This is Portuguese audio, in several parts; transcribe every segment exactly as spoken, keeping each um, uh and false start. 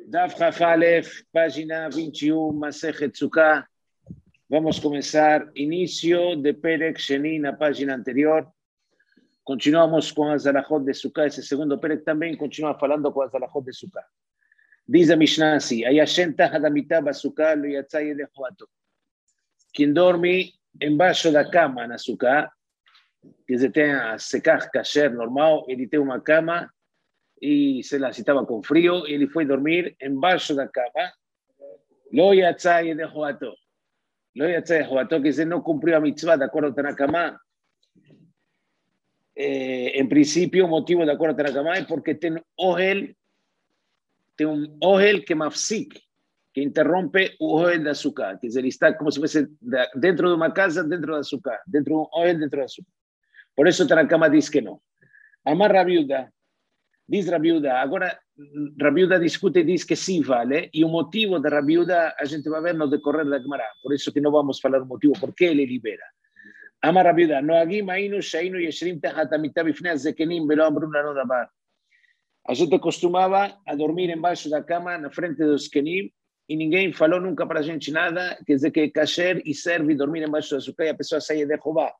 Daf Chaf Alef, página veintiuno, Masejet Sukkah. Vamos a comenzar inicio de Perek Sheni, la página anterior. Continuamos con el Zalachot de Sukkah, ese segundo Perek también continúa hablando con el Zalachot de Sukkah. Dice Mishnah así: Ayashen tajat hamitah basukah lo yatzah yedei joato. Quien dorme embaixo da cama na Sukkah, que se tenga a secar kasher normal, ele tem uma cama y se la citaba con frío y él fue a dormir embaixo da cama. Lo yatzah yedei joato. Lo yatzah yedei joato, que se no cumplió a mitzvah de acuerdo a Tanakama. Eh, en principio, motivo de acuerdo a Tanakama es porque tiene ohel, tiene un ohel que mafsik, que interrumpe un ohel de azúcar, que se está como si fuese dentro de una casa, dentro de azúcar, dentro de un ohel, dentro de azúcar. Por eso Tanakama dice que no. Amar Rabiuda, dice Rabiuda, ahora Rabiuda discute y dice que sí vale, y un motivo de Rabiuda a gente va a ver no decorrer la Gemara, por eso que no vamos a hablar un motivo, ¿por qué le libera? Amar Rabiuda, no agim ainu shainu yeshrim tajat hamitah bifnei hazekenim velo amru lanu davar. A gente acostumaba a dormir embaixo da cama na frente dos kenim e ninguém falou nunca para a gente nada, quer dizer que kasher e serve dormir embaixo da sukkah e a pessoa sai de Jeová.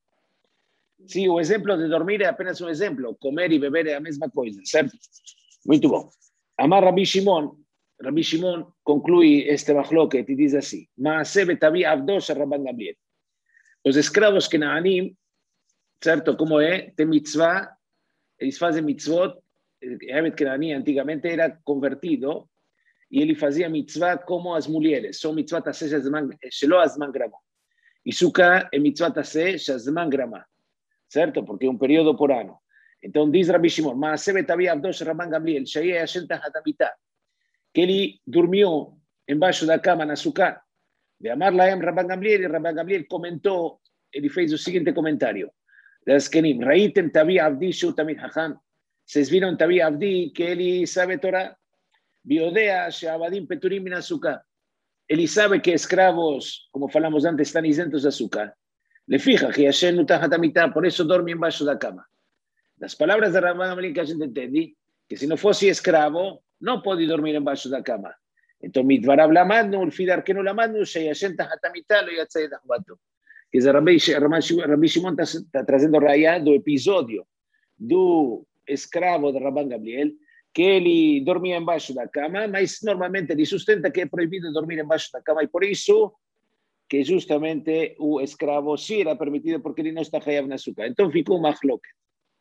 Sim, o exemplo de dormir é apenas um exemplo, comer e beber é a mesma coisa, certo? Muito bom. Amar Rabi Shimon, Rabi Shimon conclui este machloket e diz assim: Maaseh betavi avdosh Rabban Gamliel. Os escravos que Naanim, certo, como é, tem mitzvah, eles fazem mitzvot. Hemet Kenani antigamente era convertido e ele fazia mitzvah como as mulheres. São mitzvah taseh shelo azman grama. E Sukkah é mitzvah taseh shazman grama. Certo? Porque é um período por ano. Então diz Rabi Shimon, Maaseh betavi avdosh Rabban Gamliel, sheyeh Hashem tajat hamitah, que ele dormiu embaixo da cama na Sukkah. De amar laem Rabban Gamliel, e Rabban Gamliel comentou, ele fez o seguinte comentário: das kenim, raitem tavi avdi shu tamid hacham. Vocês viram Tavi Avdi, que ele sabe Torá? Biodea, Sheabadim, Peturim, min Sukkah. Ele sabe que escravos, como falamos antes, están isentos de azúcar. Le fija que Hashem no tajat hamitah, por eso dorme embaixo da cama. Las palabras de Rabban Gamliel que a gente entende, que si no fosse escravo, no pode dormir embaixo da cama. Então, mitvarab lamadnu, ulfidar que no lamadnu, Shey Hashem tajat hamitah, lo yatzah yedei joato. Que Rabbi Shimon está trazendo raya do episódio do escravo de Rabban Gamliel, que ele dormia embaixo da cama, mas normalmente ele sustenta que é proibido dormir embaixo da cama, e por isso que justamente o escravo sim era permitido porque ele não está hayav na Sukkah. Então ficou uma machloket.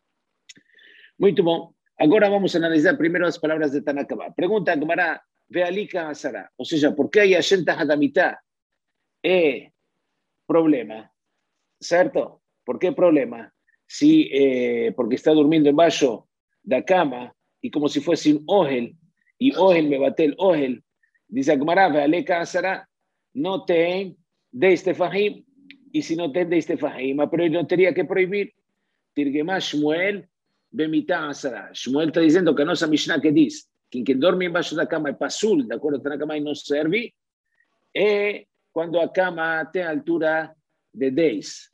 Muito bom. Agora vamos analisar primeiro as palavras de Tanakama. Pergunta a Gemara, ve'alika asara, ou seja, por que a Hashem tajat hamitah é problema, certo? Por que problema? Sí, eh, porque está durmiendo embaixo da cama y como si fuese un ohel, y ohel me bate el ohel, dice Agmará, ve'aleka asara, no ten de este fahim, y si no ten de este fahim, pero él no tenía que prohibir. Tirgemá Shmuel, bemitá asara. Shmuel está diciendo que no es a Mishnah que dice, que quien duerme embaixo da cama es pasul, de acuerdo a la cama y no serve, es cuando a cama tem altura de dez.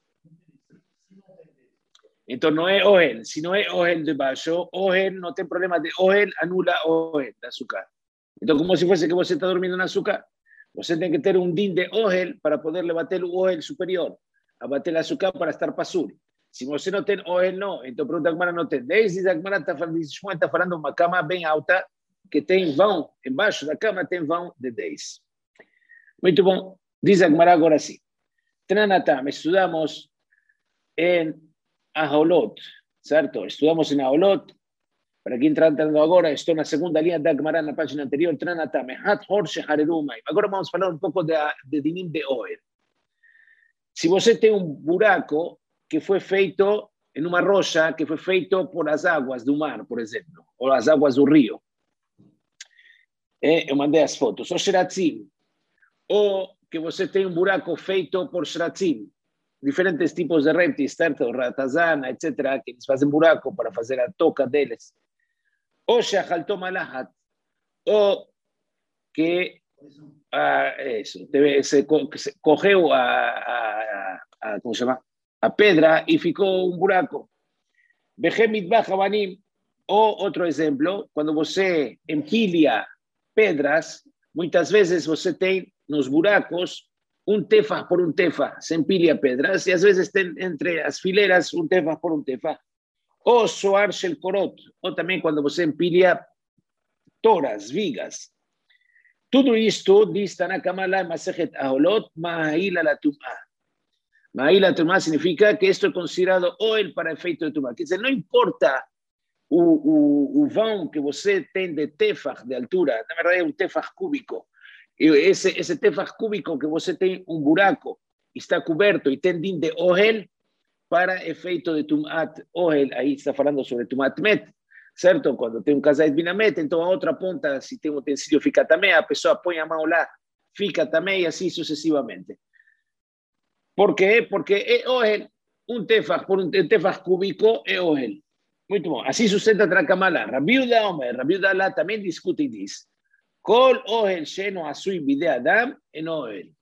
Entonces no es ohel, si no es ohel de baixo, ohel no tiene problema de ohel, anula ohel de azúcar. Entonces como si fuese que usted está durmiendo en azúcar, usted tiene que tener un din de ohel para poderle bater el ohel superior, a bater el azúcar para estar pasul. Si usted no tiene ohel, no. Entonces pregunta Agmara, no tiene. Desde Agmara está falando de una cama bien alta, que tem vão, embaixo da cama tem vão de dez. Muito bom. Diz Agmara agora sim. Tranatam, estudamos en Aholot, certo? Estudamos en Aholot. Para quem está entrando agora, estou na segunda linha da Gemara na página anterior. Tranatam, hat hor shehareru mayim. Agora vamos falar um pouco de, de dinim de ohel. Se você tem um buraco que foi feito em uma rocha, que foi feito por as águas do mar, por exemplo, ou as águas do rio. É, eu mandei as fotos. Ou sheratzim. Ou que você tem um buraco feito por sheratzim. Diferentes tipos de répteis, certo? Ratazana, etcétera, que eles fazem buraco para fazer a toca deles. Ou sheachalto malahat, ou que ah, isso, teve, se, se correu a, a, a, como se chama? A pedra e ficou um buraco. Behem mitbach avanim, ou outro exemplo, quando você empilha pedras, muitas vezes você tem nos buracos um tefah por um tefah, se empilha pedras, e às vezes tem entre as fileiras um tefah por um tefah. Ou soar shel korot, ou também quando você empilha toras, vigas. Tudo isto diz Tanakama Masechet Aholot, Ma'ila la Tum'ah. Ma'ila la Tum'ah significa que esto é considerado oil para efeito de Tum'ah. Quer dizer, não importa o, o, o vão que você tem de tefah de altura, na verdade é um tefah cúbico. Esse, esse tefah cúbico que você tem um buraco, está coberto e tem din de ohel para efeito de Tum'at ohel, aí está falando sobre Tum'at met, certo? Quando tem um casal de binamete, então a outra ponta, se tem um utensílio, fica também, a pessoa põe a mão lá, fica também, e assim sucessivamente. Por quê? Porque é ohel, um tefah por um tefah cúbico é ohel. Muito bom. Assim sustenta Tanakama. Rabi Yehuda Omer, Rabi Yehuda lá também discute e diz, Kol ohel sheno asui bide Adam en ohel.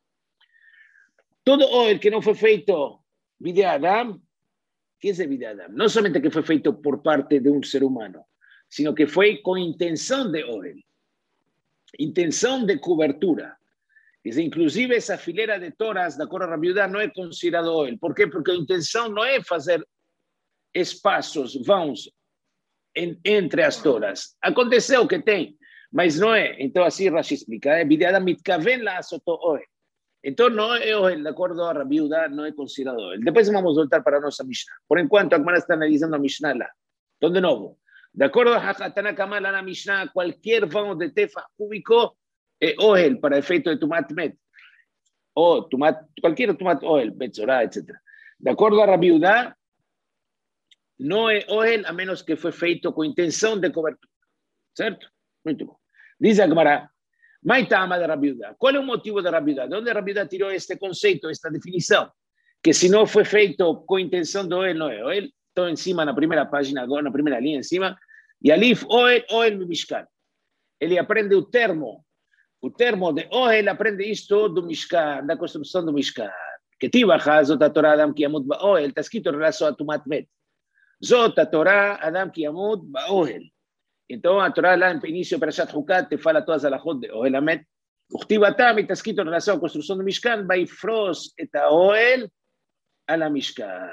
Todo ohel que não foi feito bide Adam, ¿qué es el bide Adam? No solamente que fue feito por parte de un ser humano, sino que fue con intención de ohel, intención de cobertura. Es inclusive esa filera de toras, de acuerdo a Rabi Yehuda, no es considerado ohel. ¿Por qué? Porque la intención no es hacer espaços, vãos en, entre as toras. Aconteceu que tem, mas não é. Então assim Rashi explica, é bide Adam mitkaven la'asot ohel. Então, não é ohel, de acordo a Rabi Yehuda, não é considerado ohel. Depois vamos voltar para a nossa Mishnah. Por enquanto, a Gemara está analisando a Mishnah lá. Então, de novo, de acordo a Tanakama lá na Mishnah, qualquer vão de tefah cúbico é ohel para efeito de tumat met. Ou tumat, qualquer tumat ohel, betzorá, etcétera. De acordo a Rabi Yehuda, não é ohel a menos que foi feito com intenção de cobertura. Certo? Muito bom. Diz a Gemara, Maitama de Rabi Yehuda. ¿Cuál es el motivo de Rabi Yehuda? ¿De dónde Rabi Yehuda tiró este concepto, esta definición? Que si no fue feito con intención de ohel, no es ohel. Todo encima, en la primera página, en la primera línea encima. Y alif, ohel, ohel, mi mishkan. Él aprende el termo. El termo de ohel aprende esto do mishkan, da construcción do mishkan. Que tibaja, zota Torah Adam ki yamut ba ohel. Está escrito en relación a tumat met. Zota Torah Adam ki yamut ba ohel. Então, a Torá lá, no início, para Shat Hukat, te fala todas as alahot de Ohel Hamet. Uchtibatam, está escrito em relação à construção do Mishkan, Baifros et Ohel ala Mishkan.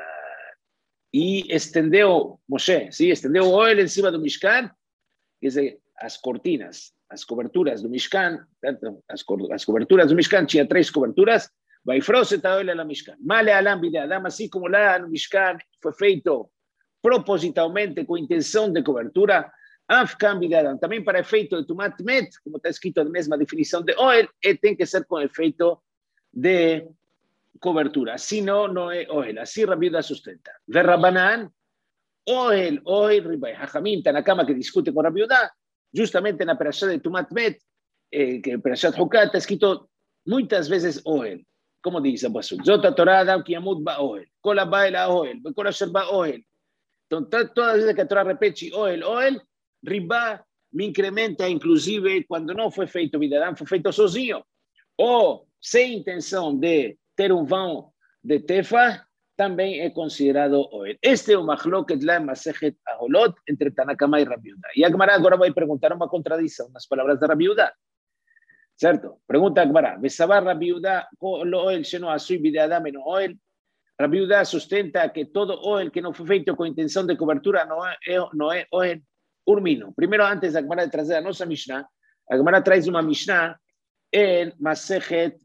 E estendeu, Moshe, sim, estendeu o Ohel em cima do Mishkan, quer dizer, as cortinas, as coberturas do Mishkan, as, co as coberturas do Mishkan, tinha três coberturas, Baifros et Ohel ala Mishkan. Male alam bide Adam, assim como lá no Mishkan foi feito propositalmente com intenção de cobertura, Afkan bide Adam, também para efeito de tumat met, como está escrito na mesma definição de ohel, tem que ser com efeito de cobertura. Se não, não é ohel. Assim Rabi Yehuda sustenta. Verrabanan, ohel, ohel, ribai. Hachamim, Tanakama, que discute com Rabi Yehuda, justamente na perashá de tumat met, eh, que perashá de Hukat, está escrito muitas vezes ohel. Como diz a Pasuk, Zota Torah Adam ki yamut ba ohel, kol haba ela ohel, kol asher ba ohel. Então, todas as vezes que a Torá repete ohel, ohel, Ribá me incrementa, inclusive, quando não foi feito bide Adam, foi feito sozinho. Ou, sem intenção de ter um vão de tefah, também é considerado ohel. Este é o machloket lá em Masechet Aholot, entre Tanakama e Rabi Yehuda. E a Gemara agora vai perguntar uma contradição nas palavras de Rabi Yehuda. Certo? Pergunta a Gemara, Besabar Rabi Yehuda, lo ohel sheno asui bide Adam en ohel. Rabi Yehuda sustenta que todo ohel que não foi feito com intenção de cobertura não é, não é ohel. Urmino. Primero, antes de Gemara de trazer a nossa Mishnah, a Gemara traz uma Mishnah em Masechet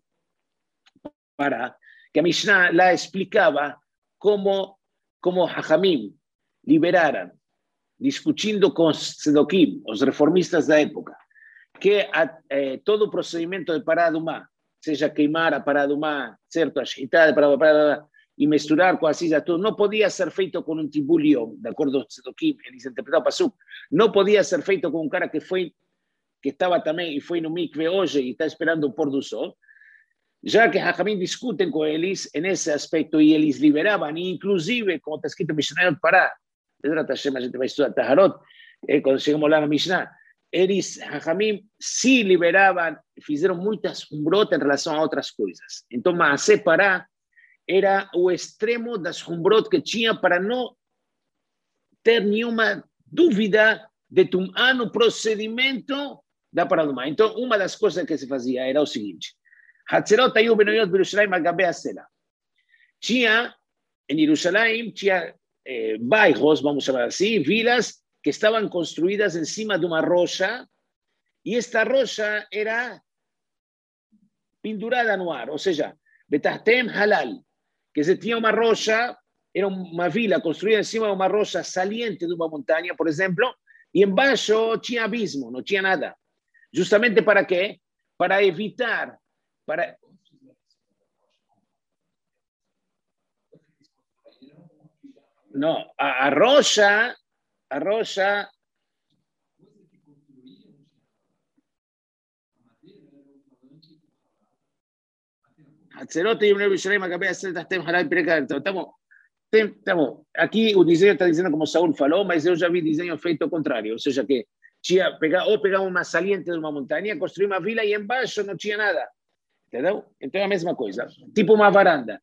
Para, que a Mishnah lá explicava como, como Hachamim liberaram, discutindo com os Tzedokim, os reformistas da época, que a, eh, todo o procedimento de Paradumá, seja queimar a Paradumá, certo, a Shechitá de Paradumá, e misturar com a sisa, tudo, não podia ser feito com um tibulio, de acordo com o Tzedokim, eles interpretaram o Pasuk, não podia ser feito com um cara que foi, que estava também e foi no mikve hoje e está esperando o pôr do sol, já que Hachamim discutem com eles nesse aspecto e eles liberavam, e inclusive, como está escrito no Mishnah Pará, Bezrat Hashem, a gente vai estudar Taharot, eh, quando chegamos lá na Mishnah, eles, Hachamim, se liberavam, fizeram muitas umbrotas em relação a outras coisas. Então, Maaseh Pará era o extremo das umbrot que tinha para não ter nenhuma dúvida de tum'á no procedimento dá para domar. Então, uma das coisas que se fazia era o seguinte: Hatzerot ayu benoyot b'Yerushalayim al gabei hasela. Tinha, em Jerusalém, tinha eh, bairros, vamos chamar assim, vilas que estavam construídas em cima de uma rocha, e esta rocha era pendurada no ar, ou seja, betahtem halal, que se tinha uma rocha, era uma vila construída em cima de uma rocha saliente de uma montanha, por exemplo, e embaixo tinha abismo, não tinha nada. Justamente para quê? Para evitar, para... Não, a, a rocha, a rocha... Estamos, aqui o desenho está dizendo como Saúl falou, mas eu já vi desenho feito ao contrário, ou seja, que tinha, pega, ou pegava uma saliente de uma montanha, construía uma vila e embaixo não tinha nada, entendeu? Então é a mesma coisa, tipo uma varanda.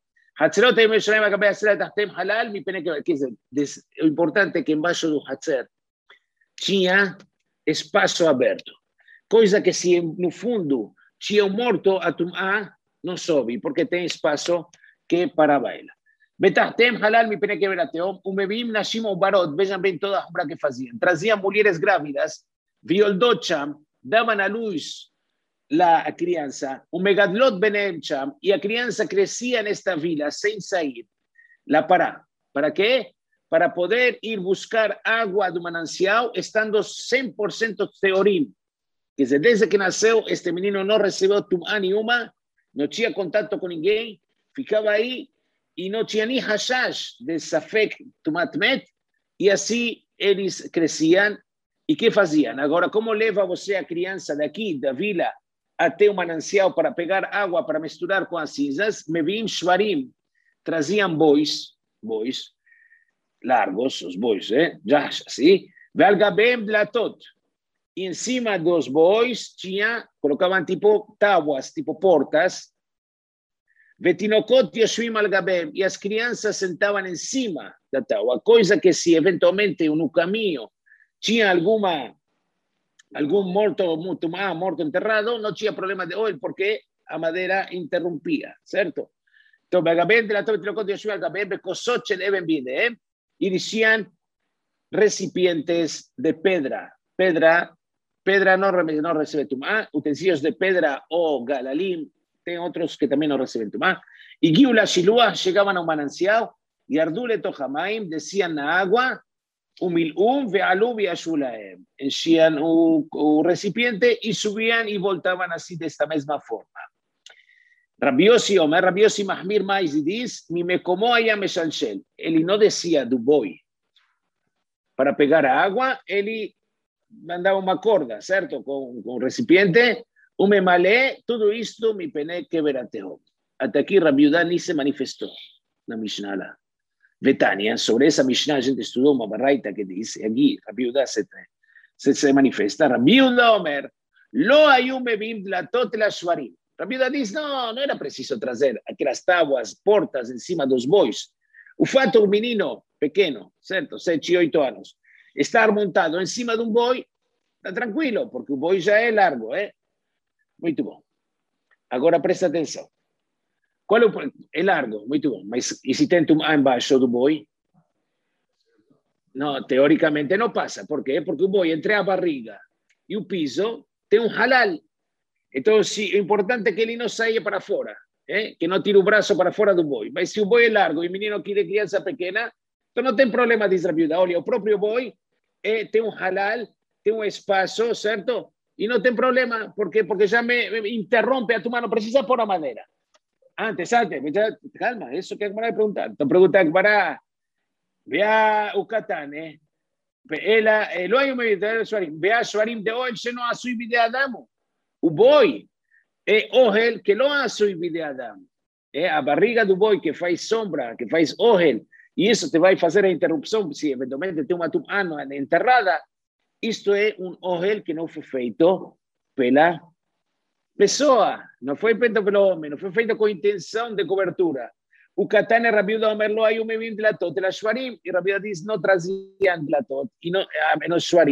Quer dizer, o importante é que embaixo do Hatzer tinha espaço aberto, coisa que se no fundo tinha um morto a tomar, não sobe, porque tem espaço que para bailar. Betahtem halal mi pene que verateom, umevim nashim barot, vejam bem toda a obra que faziam. Traziam mulheres grávidas, violdot cham, davam à luz a criança, o megadlot benem cham, e a criança crescia nesta vila sem sair. Lá para. Para quê? Para poder ir buscar água do manancial, estando cem por cento teorim. Quer dizer, desde que nasceu, este menino não recebeu tumá nenhuma, não tinha contato com ninguém, ficava aí, e não tinha nem hashash de safek tumatmet, e assim eles cresciam. E que faziam? Agora, como leva você a criança daqui, da vila, até o manancial para pegar água, para misturar com as cinzas? Mevim shvarim, traziam bois, bois, largos, os bois, eh? já assim, velgabem blatot, e em cima dos bois tinha, colocavam tipo tábuas, tipo portas, Vetinokot yoshvim al gabem, e as crianças sentavam em cima da tábua, coisa que se eventualmente no caminho tinha alguma, algum morto, muito mal, morto enterrado, não tinha problema de óleo, porque a madeira interrompia, certo? Então, Gabem de la Vetinokot yoshvim al gabem, bekosot shel even bidem, e diziam recipientes de pedra, pedra, pedra não, não recebe tumá, utensílios de pedra ou galalim, tem outros que também não recebem tumá. E Giula Shilua chegavam ao manancial, e Ardule Tohamaim desciam na água, umilum ve'alu ve'ashulaem. Enchiam o, o recipiente e subiam e voltavam assim desta mesma forma. Rabbi Yossi Omer, Rabbi Yossi Mahmir mais e diz, mi me como aí a meshalshel. Ele não descia do boi para pegar a água, ele mandava uma corda, certo? Com, com o recipiente, o me malé, tudo isto me pene que verateo. Até aqui Rabbi Yudá nem se manifestou na Mishnah lá. Betânia, sobre essa Mishnah a gente estudou uma barraita que diz, e aqui Rabbi Yudá se, se, se manifesta. Rabbi Yudá Omer, lo ayum mevim dlatot la shvarim. Rabbi Yudá diz, não, não era preciso trazer aquelas tábuas, portas em cima dos bois. O fato do menino pequeno, certo, sete, oito anos, estar montado em cima de um boi, está tranquilo, porque o boi já é largo, eh? Muito bom. Agora presta atenção. Qual é, o... é largo, muito bom. Mas e se tem tumá embaixo do boi? Não, teoricamente não passa. Por quê? Porque o boi, entre a barriga e o piso, tem um halal. Então, se, o importante é que ele não saia para fora, eh? Que não tire o braço para fora do boi. Mas se o boi é largo e o menino quer criança pequena, então não tem problema de Israel. Olha, o próprio boi eh, tem um halal, tem um espaço, certo? E não tem problema, por quê? Porque já me, me interrompe a tu mano, precisa pôr a madeira. Antes, antes, já, calma, isso que é que me vai perguntar. Então, pergunta que para vea o Catan, eh? Ela, lo hay un medidor Shvarim, vea Shvarim de hoy, se no a su de Adamo. O boi é ohel que não a su de Adamo. É a barriga do boi que faz sombra, que faz ohel, e isso te vai fazer a interrupção, se eventualmente tem uma tumana enterrada. Isto é um ohel que não foi feito pela pessoa, não foi feito pelo homem, não foi feito com intenção de cobertura. O Catan é Rabbi Yudá Omer lo aí o mevim dlatot la shvarim, e Rabbi Yudá diz não traziam dlatot, e não, a menos shvarim,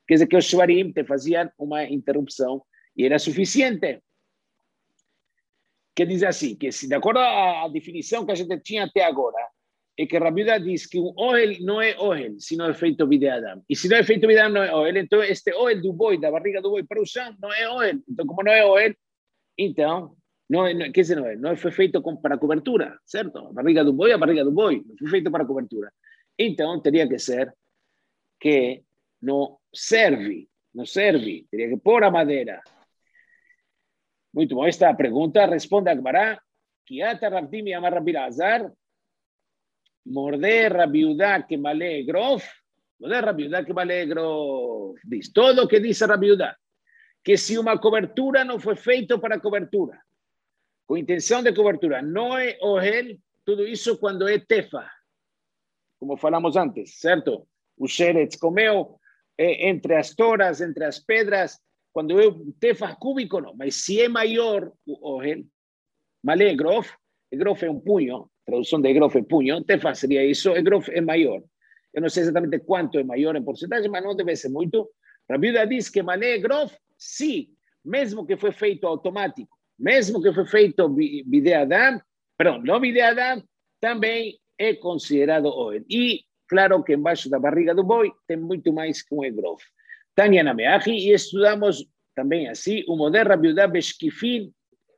quer dizer que os shvarim te faziam uma interrupção e era suficiente. Que diz assim, que se de acordo à definição que a gente tinha até agora, é que Rabi Yehuda diz que um ohel não é ohel, se não é feito bidei Adam. E se não é feito bidei Adam, não é ohel. Então, este ohel do boi, da barriga do boi para o chão, não é ohel. Então, como não é ohel, então, não é, não, quer dizer, não é? Não foi feito com, para cobertura, certo? A barriga do boi, a barriga do boi, não foi feito para cobertura. Então, teria que ser que não serve, não serve, teria que pôr a madeira. Muito bom, esta pergunta responde a Gemara, que ata Rabdimi amar Rabi Elazar, morder Rabi Yehuda que malé grof, morder Rabi Yehuda que malé grof. Diz, todo o que diz Rabi Yehuda, que se uma cobertura não foi feita para cobertura, com intenção de cobertura, não é ohel, tudo isso quando é tefa, como falamos antes, certo? O sheretz comeu é, entre as toras, entre as pedras, quando é um tefa cúbico, não. Mas se é maior o ohel, malé grof, grof é um punho, tradução de grof é punho, tefa seria isso, grof é maior. Eu não sei exatamente quanto é maior em porcentagem, mas não deve ser muito. Rabi Yehuda diz que malé grof, sim, mesmo que foi feito automático, mesmo que foi feito bidei Adam, perdão, não bidei Adam, também é considerado ohel. E, claro que embaixo da barriga do boi tem muito mais que um egrof. Tanya Nameachi, e estudamos também assim, o modelo Rabi Yehuda Beshkifin.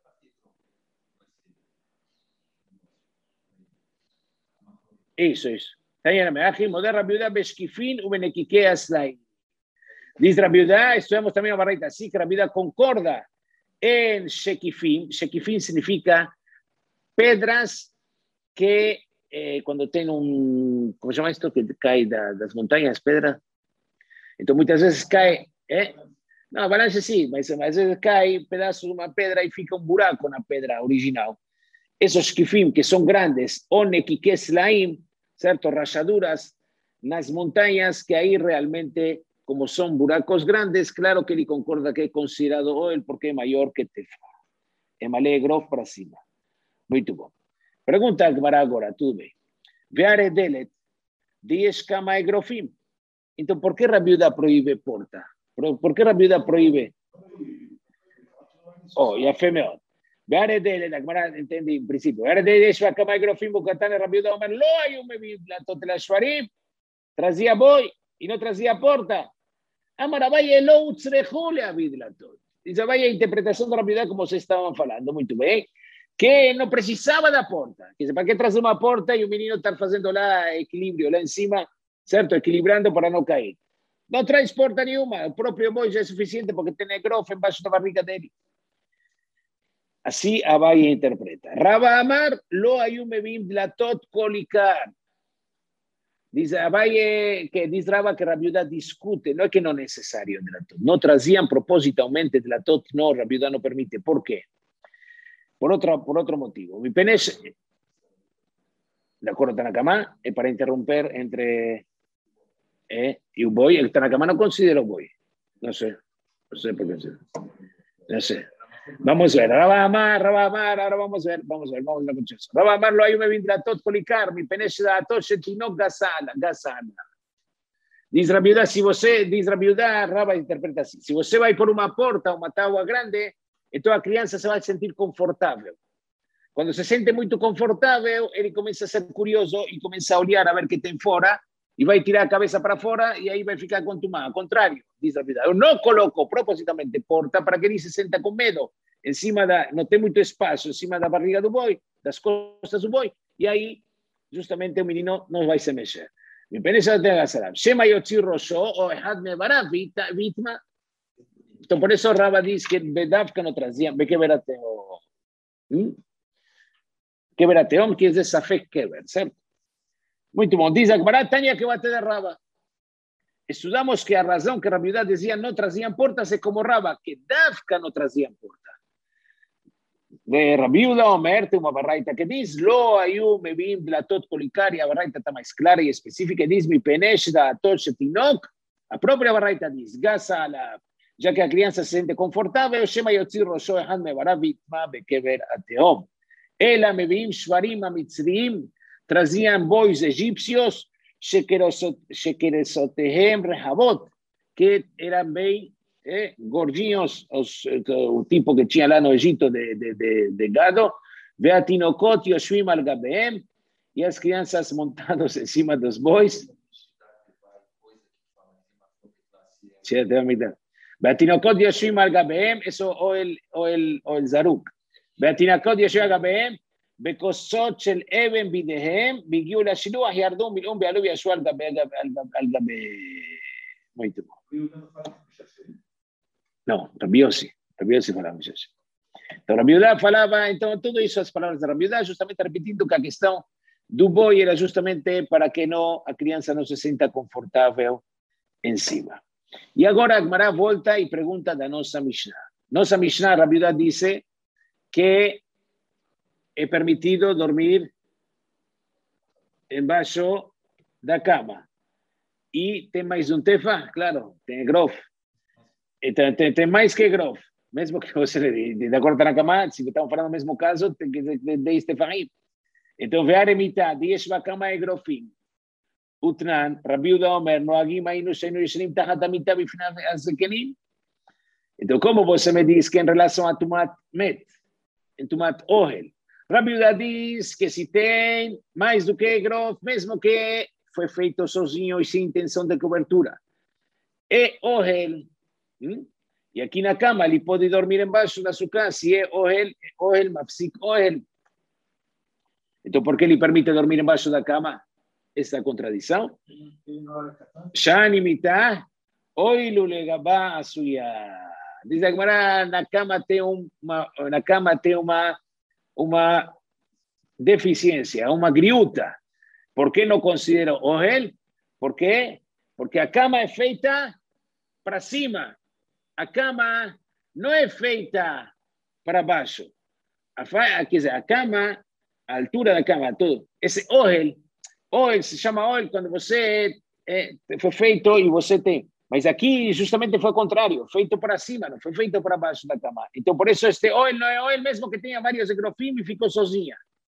Isso, isso. Tanya Nameachi, modelo Rabi Yehuda Beshkifin, o Benekike Aslaim. Diz Rabi Yehuda, estudamos também a barraita assim, que Rabi Yehuda concorda em Shekifim. Shekifim significa pedras que, eh, quando tem um, como chama isto, que cai da, das montanhas, pedra. Então, muitas vezes cai, eh? Não, avalanche sim, mas às vezes cai um pedaço de uma pedra e fica um buraco na pedra original. Esses Shekifim, que são grandes, ou Nekike Slaim, certo? Rachaduras nas montanhas, que aí realmente, como são buracos grandes, claro que ele concorda que é considerado ohel porque é maior que tefa. É malé grof para cima. Muito bom. Pergunta a Gemara agora, tudo bem. Veare delet, diez kama grofim. Então, por que Rabi Yehuda proíbe porta? Por, por que Rabi Yehuda proíbe? Oh, e a femeot. Veare delet, a Gemara entende em princípio. Veare delet, diez kama grofim, bukatan Rabi Yehuda, omer, lo hay un mevi, la totela shvarim, trazia boi e não trazia porta. Amarabaye lo utzrejo le avidlatot. Diz vai a interpretação da Rabi Yehuda como vocês estavam falando, muito bem, que não precisava da porta. Que para que trazer uma porta e o menino estar fazendo lá equilíbrio, lá em cima, certo? Equilibrando para não cair. Não traz porta nenhuma, o próprio boi já é suficiente porque tem grof embaixo da barriga dele. Assim a Abaye interpreta. Raba Amar lo ayume bim dlatot kolikar. Diz Abaye, que diz Raba que Rabi Yehuda discute, não é que não é necessário dlatot. Não traziam propositalmente dlatot, não, Rabi Yehuda não permite. Por quê? Por otro, por otro motivo. Mi penes, de acuerdo a Tanakama, es para interromper entre eh, y un boi. El Tanakama no considera un boi. No sé. No sé por qué. No sé. Vamos a ver. Raba Amar, Raba Amar, ahora vamos a ver. Vamos a ver, vamos a ver con eso. Raba Amar lo hay un vindratot colicar, mi penes da toshe tino gasana, gasana. Diz Rabi Yehuda, se você, diz Rabi Yehuda, Raba interpreta assim. Se você vai por uma porta, uma tábua grande, então a criança se vai sentir confortável. Quando se sente muito confortável, ele começa a ser curioso e começa a olhar a ver o que tem fora e vai tirar a cabeça para fora e aí vai ficar contumado. Ao contrário, diz a vida, eu não coloco propositalmente porta para que ele se senta com medo. Em cima da, não tem muito espaço, em cima da barriga do boi, das costas do boi, e aí justamente o menino não vai se mexer. Me pensa de Gazaram. Shema Yotzi Rosho o Ehad Mevara Vitma. Então, por isso Raba diz que Bedavka não trazia, ve que verateo. ¿Mm? Que verateom, que é de Safek Kever, certo? Muito bom. Diz a Gemara, Tânia que bate de Raba. Estudamos que a razão que Rabi Yehuda dizia não traziam portas é como Raba, que Davka não traziam porta. De Rabi Yehuda Omer, tem uma barraita que diz, Lo ayu mevim dlatot kolikari, a barraita está mais clara e específica, diz, mi penesh da atot shetinok, a própria barraita diz, gasa ala, já que a criança se sente confortável, Shema Yotzi Rosho Ehad Mevara Vitma Bekever Ateom. Ela mevim shvarim amitzriim, traziam bois egípcios, shekeresotehem rehavot, que eran bem eh, gordinhos, os, o tipo que tinha lá no Egito de, de, de, de gado, Veatinokot Yoshvim al Gabeem, e as crianças montadas em cima dos bois. Veatinokot Yoshvim al Gabeem, eso o el, o el, o el Zaruk. Veatinokot Yoshvim al Gabeem, בכוסות של אבן בידיהם, והגיעו לשילוח, ירדו מילאום ועלו וישבו על גבי, על גבי, muito bom. Não, Rabi Yossi, Rabi Yossi falava isso. Então, Rabi Yudá falava, então, tudo isso, as palavras de Rabi Yudá, justamente repetindo que a questão do boi era justamente para que não, a criança não se sinta confortável em cima. E agora a Gemara volta e pergunta da nossa Mishnah. Nossa Mishnah, Rabi Yudá disse que é permitido dormir embaixo da cama. E tem mais um tefa? Claro, tem grof. Então, tem, tem mais que grof. Mesmo que você, de acordo com a cama, se estamos falando do mesmo caso, tem que ter dez tefaim. Então, veare mitad, diez cama e grofim. Utnan, Rabi Yehuda Omer, noagim ainu sheinu yeshenim tachat hamita bifnei hazekenim. Então, como você me diz que em relação a tumat met, em tumat ohel, Rabi Yehuda diz que se tem mais do que grof, mesmo que foi feito sozinho e sem intenção de cobertura. É ohel. Hum? E aqui na cama ele pode dormir embaixo da sua cama. Se é ohel, ohel, mafsik ohel. Então, por que ele permite dormir embaixo da cama? Essa contradição. Shani mitah, oilu legabá asuya. Diz a Gemara, na cama tem uma, na cama tem uma, uma deficiência, uma griuta. ¿Por qué no considero ohel? ¿Por qué? Porque a cama é feita para cima. A cama não é feita para baixo. A, quer dizer, a cama, a altura da cama, tudo. Esse ohel, ohel se chama ohel quando você é, foi feito e você tem. Mas aqui justamente foi o contrário, feito para cima, não foi feito para baixo da cama. Então por isso este ohel não é ohel mesmo que tenha vários grofim e ficou sozinha.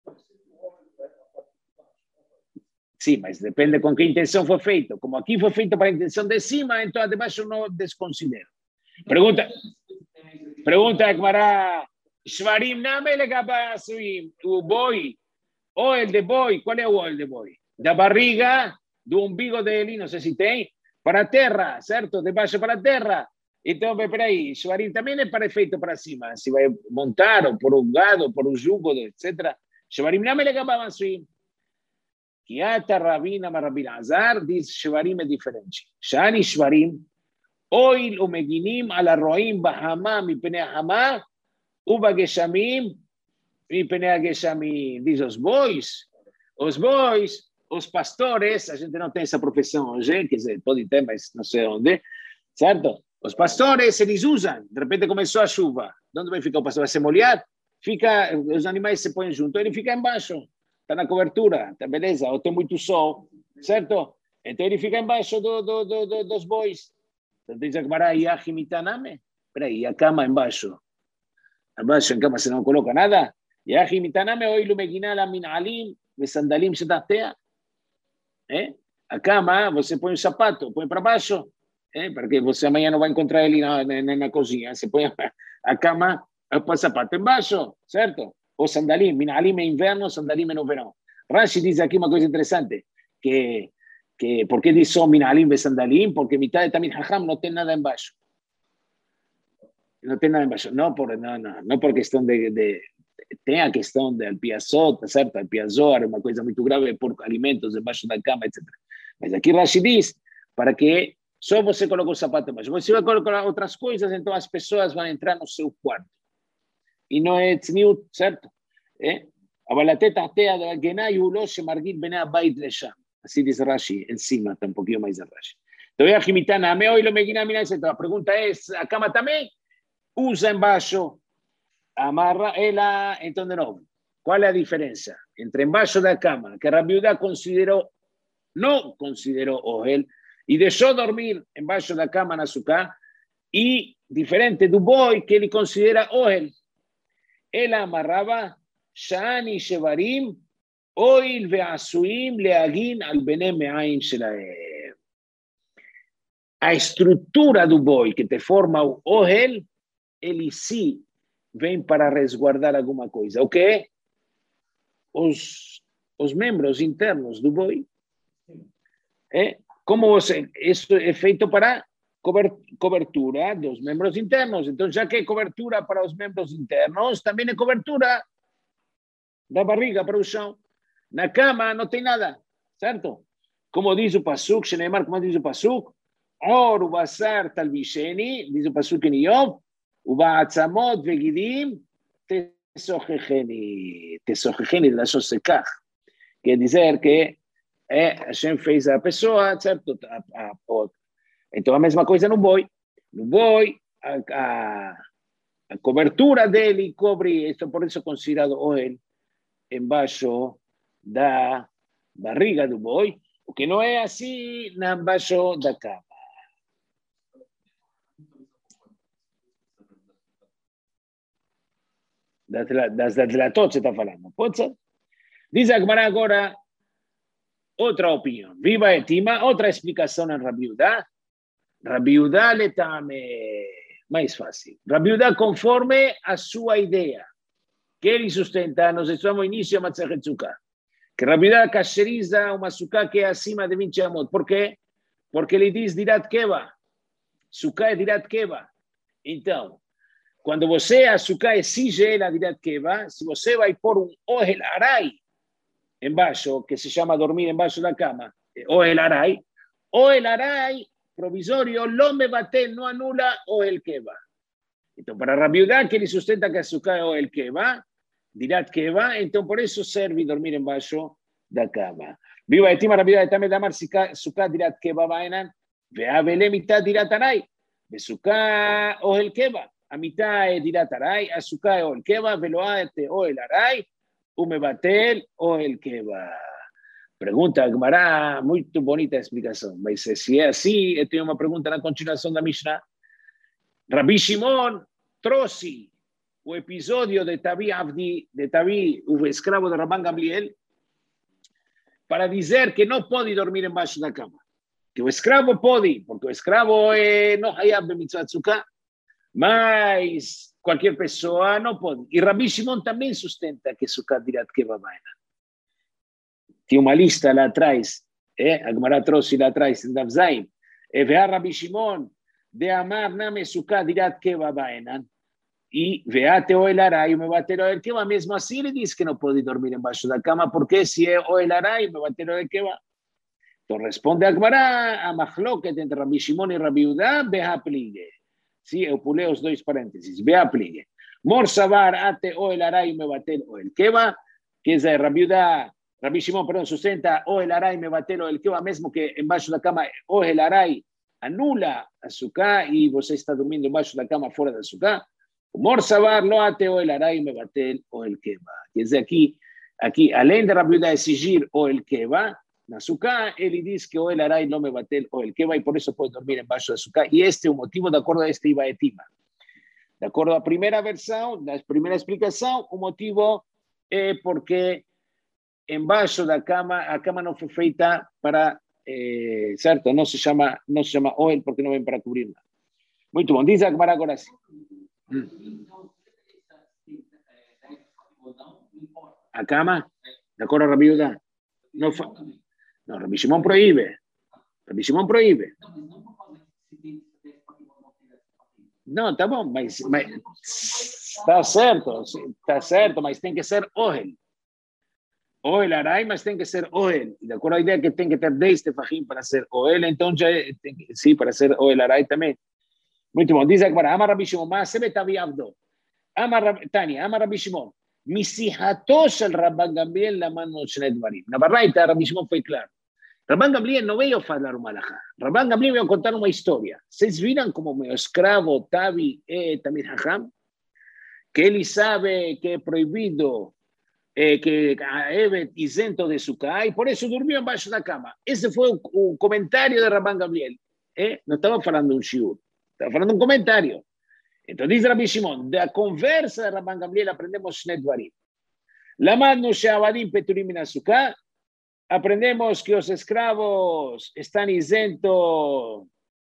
Sim, mas depende com que intenção foi feito. Como aqui foi feito para a intenção de cima, então de baixo não desconsidero. Pergunta, pergunta a Gemara, Shvarim name legabasuim, o boi, oel de boi, qual é o oel de boi? Da barriga, do umbigo dele, não sei se tem, para a terra, certo? De baixo para a terra. Então, peraí, Shvarim também é para feito para cima. Se vai montar, ou por um gado, por um jugo, etcétera. Shvarim name legabasuim. Kiata Rabina Marabin Azar diz Shvarim é diferente. Shani Shvarim, oil umeginim ala roim bahama mi penei hama uba geshamim mi penei geshamim. Diz os bois, os bois, os pastores, a gente não tem essa profissão hoje, quer dizer, pode ter, mas não sei onde, certo? Os pastores, eles usam, de repente começou a chuva, onde vai ficar o pastor? Vai se molhar? Fica, os animais se põem junto, ele fica embaixo. Está na cobertura, tá beleza, ou tem muito sol, certo? Então ele fica embaixo do, do, do, do, dos bois. Então diz a Gemara, Yahimitaname. Peraí, a cama embaixo. Embaixo em cama você não coloca nada? Yahimitaname, oilu meginala min alim, sandalim setatea. Eh? A cama, você põe o sapato, põe para baixo, eh? Porque você amanhã não vai encontrar ele na, na, na cozinha. Você põe a, a cama, o sapato embaixo, certo? O sandalim, minalim é inverno, sandalim é no verão. Rashi diz aqui uma coisa interessante, que, que por que diz só minalim e sandalim? Porque mitad de Tamid Hacham não tem nada embaixo. Não tem nada embaixo. Não por, não, não, não por questão de, de... Tem a questão do piazot, certo? O piazot é uma coisa muito grave por alimentos embaixo da cama, etcétera. Mas aqui Rashi diz, para que só você coloque o sapato embaixo. Você vai colocar outras coisas, então as pessoas vão entrar no seu quarto. E não é tzniut, certo? אבל לתת תחתיה הגנה הוא לא שמרגיל בני הבית לשם. Assim diz Rashi, em cima, está um pouquinho mais a Rashi. Então, é a Jimitana, me oilo me guina, mina, etcétera. A pergunta é, a cama também usa embaixo, amarra ela, então de novo. Qual é a diferença entre embaixo da cama, que Rabi Yehuda considerou, não considerou ohel, e deixou dormir embaixo da cama na suká, e diferente do boi, que ele considera ohel. Ela amarrava Shani Shevarim Oil ve'asuim leagin al bene me'ain shelahem. a estrutura do boi que te forma o ohel, ele sim vem para resguardar alguma coisa. O que é? Os, os membros internos do boi. É? Como você, isso é feito para cobertura dos membros internos. Então, já que é cobertura para os membros internos, também é cobertura da barriga para o chão. Na cama não tem nada, certo? Como diz o Pasuk, Sheneimar, como diz o Pasuk, Or ubasar talbisheni, diz o Pasuk em Iov, uba'atzamot vegidim tesochecheni. Tesochecheni de la secar. Quer dizer que é, Hashem fez a pessoa, certo? A, a, a, então, a mesma coisa no boi. No boi, a, a, a cobertura dele cobre, isso por isso é considerado ohel, embaixo da barriga do boi, o que não é assim embaixo da cama. Das atlatot você está falando, pode ser? Diz a Gemara agora outra opinião. Viva Etima, outra explicação em Rabi Yehuda. Rabi Yehuda letame mais fácil. Rabi Yehuda conforme a sua ideia, que ele sustenta, nós estamos no início da Masechet Sukkah, que Rabi Yehuda cacheriza uma Sukkah que é acima de vinte amot. Por quê? Porque ele diz Dirat Keva. Sukkah é Dirat Keva. Então, quando você, a Sukkah exige ela Dirat Keva, se você vai pôr um Ohel Arai embaixo, que se chama dormir embaixo da cama, Ohel Arai, Ohel Arai provisório, lo me batel, não anula Ohel Keva. Então, para Rabi Yehuda, que ele sustenta que a Sukkah é Ohel Keva, Dirat Keva, então por isso serve dormir embaixo da cama. Viva Etima Rabi Yehuda, também damar Sukkah Dirat Keva bainan, ve'avele mitad Dirat Arai, Sukkah Ohel Keva. A mitad é Dirat Arai, a Sukkah é Ohel Keva, veloate Ohel Arai, umebatel Ohel Keva. Pergunta a Gemara, muito bonita a explicação, mas se é assim, eu tenho uma pergunta na continuação da Mishnah. Rabi Shimon trouxe o episódio de Tavi Avdi, de Tavi, o escravo de Rabban Gamliel, para dizer que não pode dormir embaixo da cama. Que o escravo pode, porque o escravo é, não hayab de mitzvah tzukah, mas qualquer pessoa não pode. E Rabi Shimon também sustenta que Sukkah Dirat Keva baina. Tinha uma lista lá atrás, é? A Gemara trouxe lá atrás, em Davzaim, e veja Rabi Shimon, de amar name Sukkah Dirat Keva baina, e veate Ohel Arai, me bater Ohel Keva, mesmo assim ele diz que não pode dormir embaixo da cama, porque se é Ohel Arai, me bater Ohel Keva. Então responde a Gemara, a machloket entre Rabi Shimon e Rabi Yehuda, beha plige. Sim, eu pulei os dois parênteses, beha plige. Mor savar ate Ohel Arai, me bater Ohel Keva, que é Rabi Yehuda, Rabi Shimon, perdão, sustenta Ohel Arai, me bater Ohel Keva, mesmo que embaixo da cama Ohel Arai anula a Sukkah e você está dormindo embaixo da cama fora da Sukkah. Mor savar lo ate Ohel Arai, me bater Ohel Keva. Quer dizer, aqui, aqui além de Rabi Yehuda exigir Ohel Keva, na Sukkah, ele diz que Ohel Arai não me batel Ohel Keva e por isso pode dormir embaixo da Sukkah. E este é o motivo, de acordo a este Iba Etima. De acordo à primeira versão, da primeira explicação, o motivo é porque embaixo da cama, a cama não foi feita para, eh, certo? Não se chama, não se chama Ohel porque não vem para cobrir nada. Muito bom. Diz a Gemara agora sim. Hum. A cama, de acordo a Rabi Yehuda, não fa... Não, Rabi Shimon proíbe. Rabi Shimon proíbe. Não, tá bom, mas, mas tá certo, tá certo, mas tem que ser Ohel. Ohel Arai, mas tem que ser Ohel. De acordo à ideia que tem que ter dez tefahim para ser Ohel, então já tem que, sim, para ser Ohel Arai também. Muito bom. Diz agora, Amar Rabi Shimon, mas sebe tavi avdo. Amar Tani, Amar Rabi Shimon. משיחתו של רבן גמליאל למדנו שני דברים. Na Baraita, Rabi Shimon foi claro. Rabban Gamliel não veio falar uma alahá. Rabban Gamliel veio contar uma história. Vocês viram como meu escravo Tavi é Tamid Hacham? Que ele sabe que é proibido, eh, que a Evet isento de Sukkah, e por isso dormiu embaixo da cama. Esse foi o, o comentário de Rabban Gamliel. Eh? Não estava falando um shiur, estava falando um comentário. Então diz Rabi Shimon, da conversa de Rabban Gamliel aprendemos Shnei Dvarim. Lamadnu she'avadim peturim min Sukkah, aprendemos que os escravos estão isentos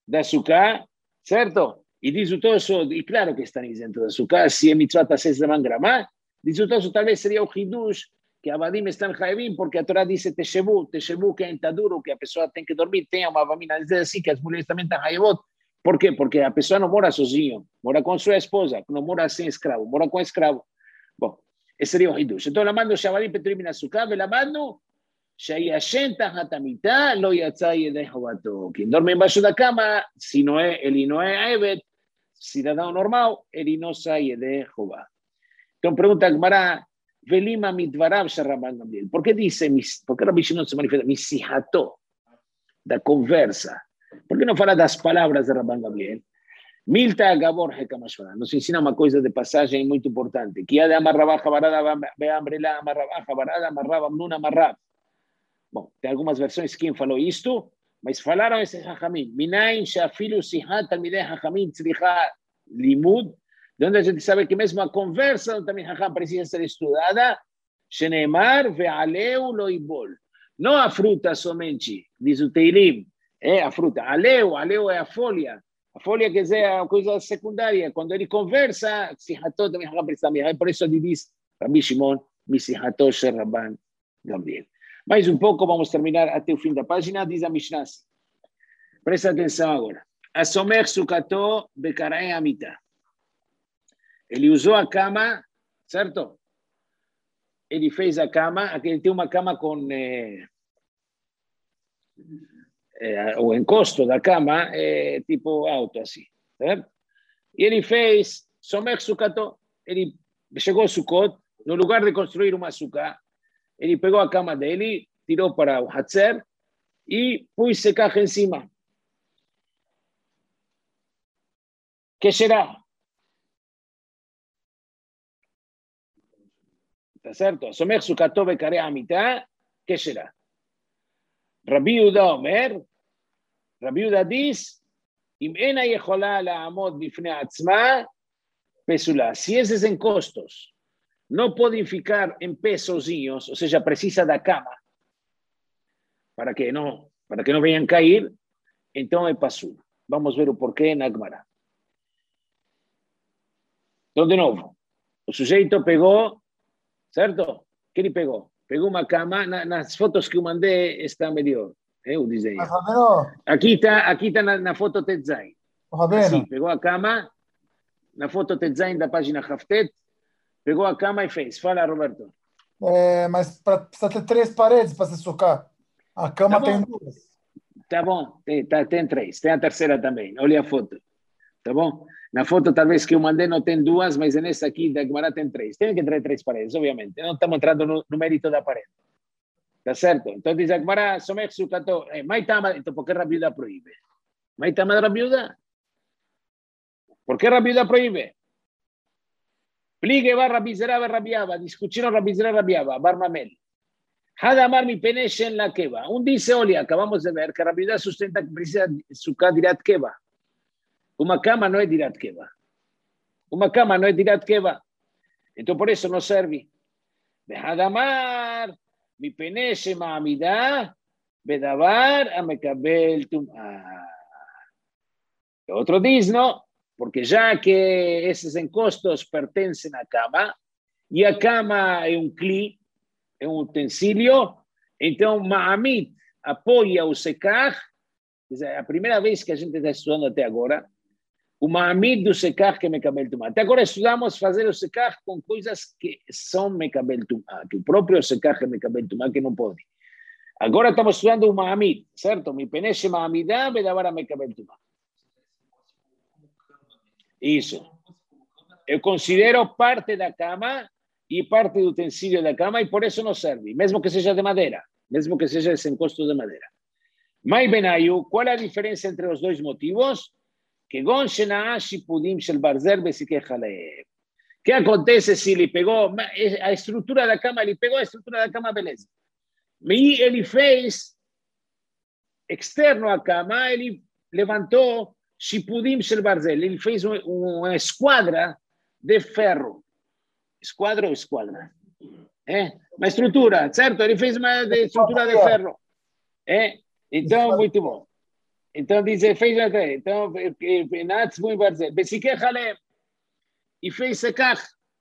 da sukkah, certo? E diz o Tosso, e claro que está isento da sukkah, se é mitzvah a seis gramá, diz o Tosso, talvez seria o hidush, que Avadim estão Haevim, porque a Torá diz Teshevu, Teshevu que é entaduro, que a pessoa tem que dormir, tem uma família, diz assim, que as mulheres também estão Haevot. Por quê? Porque a pessoa não mora sozinho, mora com sua esposa, não mora sem escravo, mora com escravo. Bom, esse seria o hidush. Então, lamando Shavadim Petrim na sukkah, lamando שישן תחת המיטה, לא יצא ידי חובתו. Quem dorme embaixo da cama, se não é, ele não é Eved, cidadão normal, ele não sai de Jeová. Então pergunta a Gemara, Velima mitvarav Rabban Gamliel. Por que disse, por que Rabbi Shimon se manifesta, misihato, da conversa? Por que não fala das palavras de Rabban Gamliel? Milta Gabor Hekamashvara. Nos ensina uma coisa de passagem muito importante. Que há de amarrabá jabarada, beambrelá amarrabá jabarada, amarrabá mnuna amarrab. Bom, tem algumas versões quem falou isto, mas falaram esse Hachamim. Minayin shafilu sihat talmidei Hachamim tzricha limud, de onde a gente sabe que mesmo a conversa do Talmid Hacham precisa ser estudada, sheneemar ve'aleu lo ibol. Não a fruta somente, diz o Teilim, é a fruta. Aleu, aleu é a folha. A folha quer dizer a coisa secundária. Quando ele conversa, sihatot Talmid Hacham precisa mirar. Por isso ele diz, Rabbi Shimon, misihatot shel Rabban Gamliel. Mais um pouco, vamos terminar até o fim da página, diz a Mishnah. Presta atenção agora. Asomer sukato bekarae amita. Ele usou a cama, certo? Ele fez a cama, ele tem uma cama com... Eh, eh, o encosto da cama é tipo alto, assim. Certo? E ele fez somer sukato. Ele chegou a Sukkot, no lugar de construir uma sukkah, ele pegou a cama dele, tirou para o Hatzer e pôs secar em cima. Que será? Tá certo? Somer sukato bekare amita, que será? Rabbi Yehuda Omer, Rabbi Yehuda diz, im ena yechola la'amod bifnei atzma, pesula. Se esses encostos não podem ficar em pé sozinhos, ou seja, precisa da cama para que não, para que não venham cair, então é pasul. Vamos ver o porquê na Gemara. Então, de novo, o sujeito pegou, certo? O que ele pegou? Pegou uma cama, na, nas fotos que eu mandei está melhor, é o desenho. Aqui está, aqui está na, na foto Tetzain. Assim, pegou a cama, na foto Tetzain da página Haftet, pegou a cama e fez. Fala, Roberto. É, mas pra, precisa ter três paredes para se socar. A cama tá tem duas. Tá bom, tem, tá, tem três. Tem a terceira também. Olha a foto. Tá bom? Na foto, talvez que eu mandei, não tem duas, mas nessa aqui da Gemara tem três. Tem que ter três paredes, obviamente. Não estamos entrando no, no mérito da parede. Tá certo? Então diz a Gemara, somek sukato. Então, por que Rabbi Yehuda proíbe? Maitama de Rabbi Yehuda? Por que Rabbi Yehuda proíbe? Pligue va Rabbi Zera va Rabbi Abba, discutieron Rabbi Zera Rabbi Abba, Bar Mamel. Hadamar mi penesh en la keva. Un dice, olha, acabamos de ver que Rabbi Yehuda sustenta que precisa sukkah dirat keva. Uma cama não é dirat keva. Uma cama não é dirat keva. Então por isso não serve. Hadamar mi penesh ma'amida bedavar amekabel tum'ah. Outro diz, não? Porque já que esses encostos pertencem à cama, e a cama é um cli, é um utensílio, então Ma'amid apoia o secar, a primeira vez que a gente está estudando até agora, o Ma'amid do secar que é Mekabel Tumah. Até agora estudamos fazer o secar com coisas que são Mekabel Tumah, que o próprio secar é Mekabel Tumah, que não pode. Agora estamos estudando o Ma'amid, certo? Mi peneche Ma'amidah bedavar Mekabel Tumah. Isso. Eu considero parte da cama e parte do utensílio da cama e por isso não serve, mesmo que seja de madeira, mesmo que seja esse encosto de madeira. Mas, Benayu, qual é a diferença entre os dois motivos? Que gon shenaa shipudim shel barzer besikech alehem. O que acontece se ele pegou a estrutura da cama, ele pegou a estrutura da cama, beleza. E ele fez externo à cama, ele levantou Shipudim Shel Barzel, ele fez uma, uma esquadra de ferro. Esquadra ou esquadra? É? Uma estrutura, certo? Ele fez uma de estrutura de ferro. É? Então, muito bom. Então dice, fez até. Então, Nats muy barzel. Besiquejale. Y fez secaj.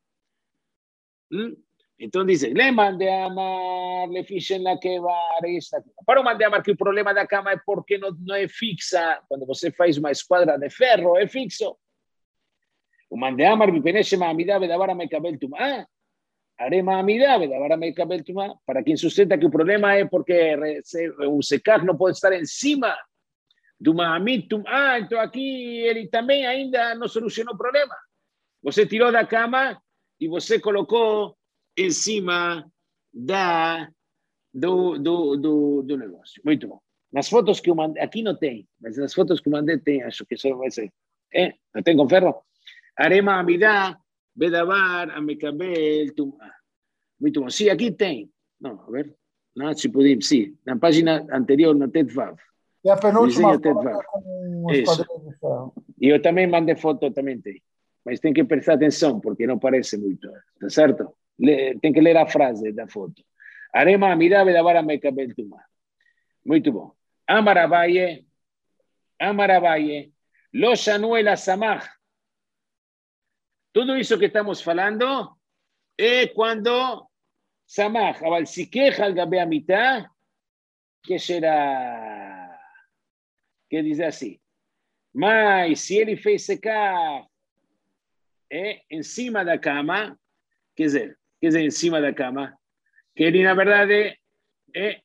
Então dice, le mandé a amar, le fichen la que va, esta. Para mandé a amar que o problema da cama é porque não, não é fixa. Quando você faz uma esquadra de ferro, é fixo. O mandé a amar, me peneche mamida, vedavara me cabel tumá. Haré mamida, vedavara me cabel tumá. Para quien sustenta que o problema é porque o secaj não pode estar em cima do mamid tumá. Então aqui ele também ainda não solucionou o problema. Você tirou da cama e você colocou em cima da, do, do, do, do negócio. Muito bom. Nas fotos que eu mandei, aqui não tem, mas nas fotos que eu mandei tem, acho que só vai ser. É? Não tem com ferro? Arema amidá, bedavar, amecabel, tumá. Muito bom. Sim, aqui tem. Não, a ver. Não, se podemos, sim. Na página anterior, no Tetvav. E a penúltima foto Tetvav. com os quadrinhos de ferro. E eu também mandei foto, também tem. Mas tem que prestar atenção, porque não parece muito. Tá certo? Tem que ler a frase da foto. Arema amidá, bedavar, amecabel, tumá. Muito bom. Amarabaye, Amarabaye, Los Anuel Asamach. Tudo isso que estamos falando é quando Samach, אבל סיכך על גבי המיטה, כשרה, que diz assim, mas se ele fez secar é, em cima da cama, quer dizer, quer dizer, em cima da cama, que ele, na verdade, é,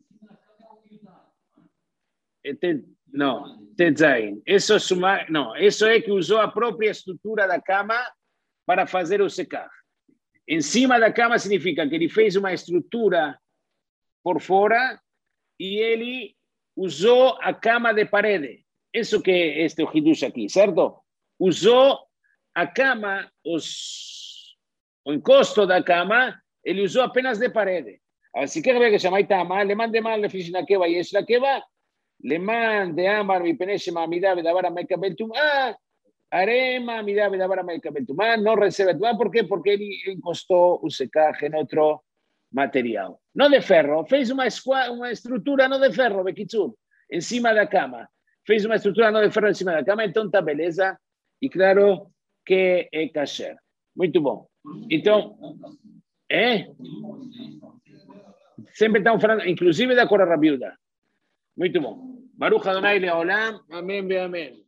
é ten, não, Tetzain. Isso, suma, não, isso é que usou a própria estrutura da cama para fazer o secar. Em cima da cama significa que ele fez uma estrutura por fora e ele usou a cama de parede. Isso que é este hidush aqui, certo? Usou a cama, os, o encosto da cama, ele usou apenas de parede. Agora, se quer ver que chama Itama, le mande mal, le fiz na keva e es la keva, le mande amar, mi peneche mamida, vedavara mekabel tumá, arema, amida, vedavara mekabel tumá, no recibe tumá. ¿Por qué? Porque él encostó un secaje en otro material. No de ferro, fez uma, uma estrutura no de ferro, Bekitsur, encima da cama. Fez uma estrutura no de ferro encima da cama, então tá beleza. E claro que é kasher. Muito bom. Então, é? Sempre estamos falando, inclusive da Cora Rabiuda. Muito bom. Baruch Adonai Leolam. Amém, amém.